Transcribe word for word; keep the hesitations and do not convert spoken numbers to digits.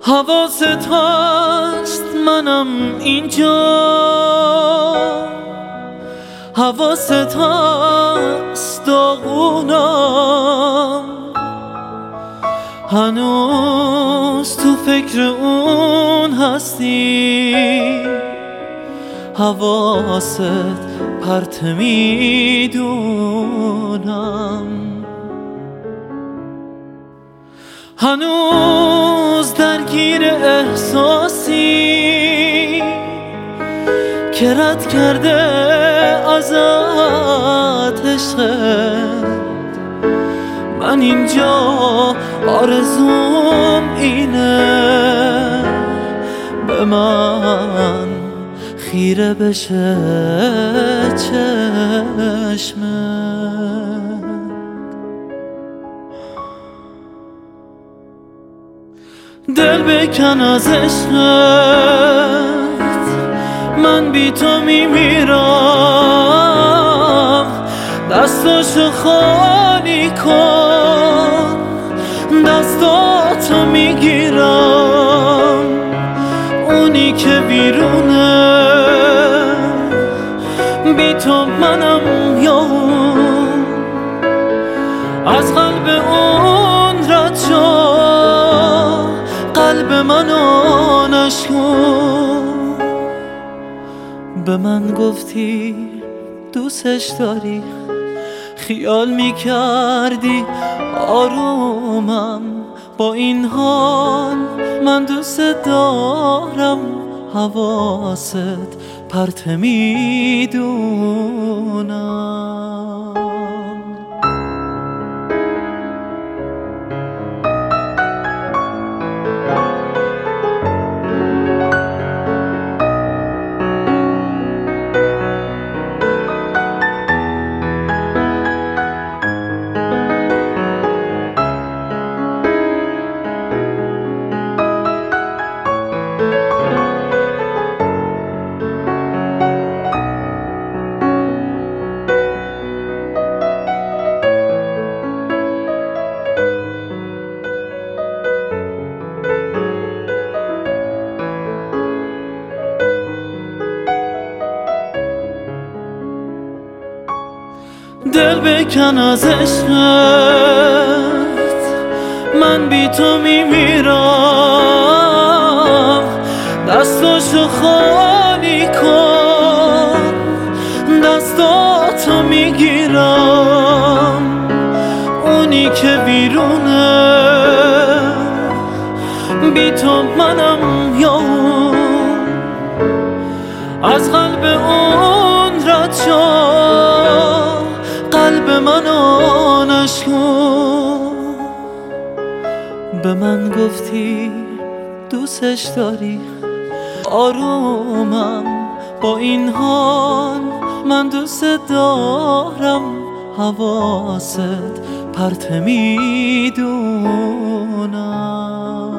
حواست هست منم اینجا، حواست هست داغونم، هنوز تو فکر اون هستی، حواست پرت میدونم، هنوز درگیر احساسی که رد کرده ازت عشقت. من اینجا آرزوم اینه به من خیره بشه چشمت. دل بکن از عشقت، من بی تو میمیرم، دستاشو خالی کن، دستاتو میگیرم، اونی که بیرونه بی تو منم یا اون، از قلب اون رد شو قلب منو نشکن. به من گفتی دوستش داری، خیال میکردی آرومم، با این حال من دوست دارم، حواست پرت میدونم. دل بکن از عشقت، من بی تو میمیرم، دستاشو خالی کن، دستاتو میگیرم، اونی که بیرونه بی تو منم یا اون، از قلب اون رد شو قلب منو نشکن. به من گفتی دوستش داری آرومم، با این حال من دوست دارم، حواست پرت میدونم.